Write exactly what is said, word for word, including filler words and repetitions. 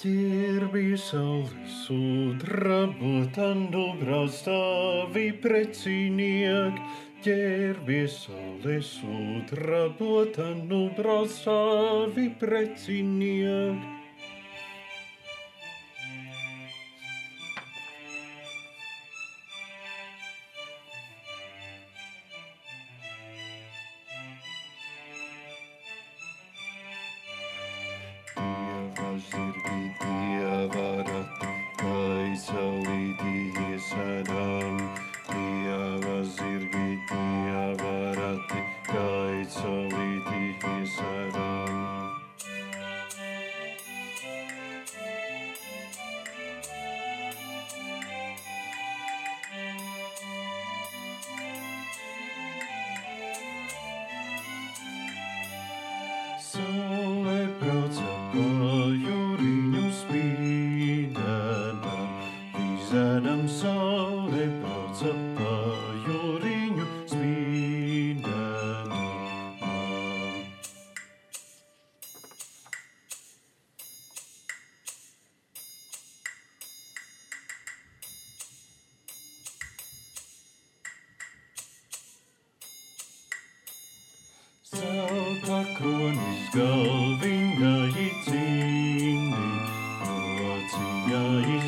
Ķirbī saules sudrabotanu brauc tavi precinieki. Ķirbī saules sudrabotanu brauc tavi precinieki. Zirgi Dieva rati, gaisa līdījies ēdam. Dieva zirgi Dieva rati, gaisa līdījies ēdam. Saule brauca pa jūriņu spīdēdam, vīzēdam saule brauca pa jūriņu spīdēdam. Zelta kronis galviņā īcīni, rociņā īcīni.